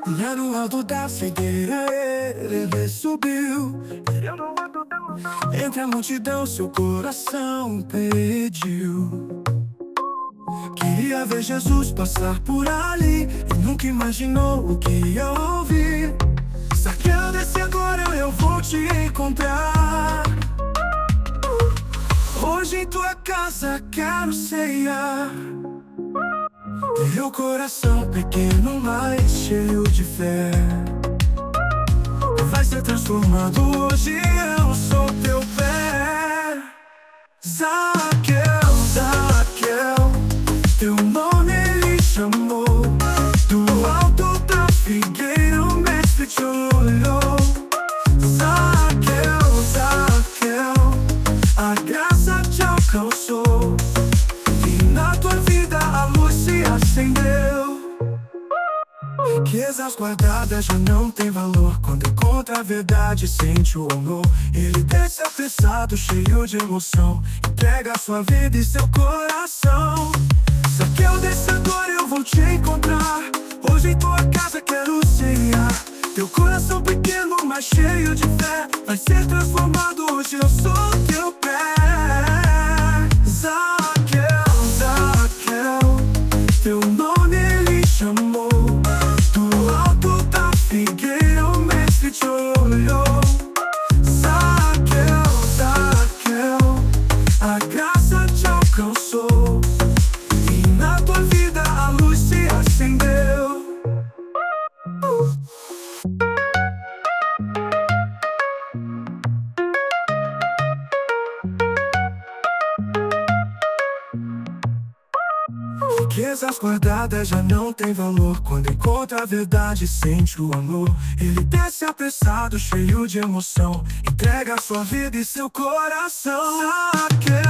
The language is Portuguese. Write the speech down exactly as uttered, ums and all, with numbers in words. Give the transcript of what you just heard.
Lá no alto da figueira ele subiu. Entre a multidão seu coração pediu. Queria ver Jesus passar por ali e nunca imaginou o que ia ouvir. Zaqueu, desce agora, eu vou te encontrar. Hoje em tua casa quero ceiar. Meu coração pequeno, mas cheio de fé, vai ser transformado hoje, eu sou teu pé. Zaqueu, Zaqueu, teu nome ele chamou. Do alto da figueira o mestre te olhou. Zaqueu, Zaqueu, a graça te alcançou e na tua vida a luz se acendeu. Riquezas guardadas já não tem valor quando encontra a verdade, sente o amor. Ele desce apressado, cheio de emoção, entrega a sua vida e seu coração. Zaqueu, desce agora, eu vou te encontrar. Hoje em tua casa quero ceiar. Teu coração pequeno, mas cheio de fé, vai ser transformado hoje, eu sou teu pé. Zaqueu, Zaqueu, teu nome ele chamou. Do alto da figueira o mestre te olhou. Zaqueu, Zaqueu, a graça te alcançou e na tua vida a luz se acendeu. Riquezas guardadas já não tem valor quando encontra a verdade, sente o amor. Ele desce apressado, cheio de emoção, entrega a sua vida e seu coração. Zaqueu.